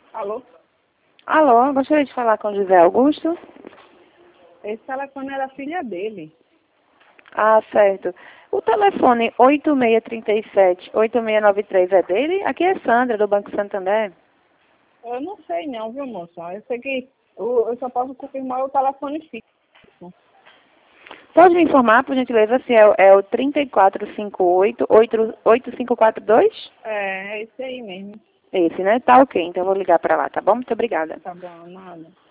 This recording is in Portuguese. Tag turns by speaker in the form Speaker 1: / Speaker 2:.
Speaker 1: Alô?
Speaker 2: Alô, gostaria de falar com José Augusto?
Speaker 1: Esse telefone era a filha dele.
Speaker 2: Ah, certo. O telefone 8637-8693 é dele? Aqui é Sandra, do Banco Santander.
Speaker 1: Eu não sei não, viu, moça? Eu sei que eu só posso confirmar o telefone fixo.
Speaker 2: Pode me informar, por gentileza, se é o 3458-8542?
Speaker 1: É esse aí mesmo.
Speaker 2: Esse, né? Tá ok, então eu vou ligar para lá, tá bom? Muito obrigada.
Speaker 1: Tá bom, nada.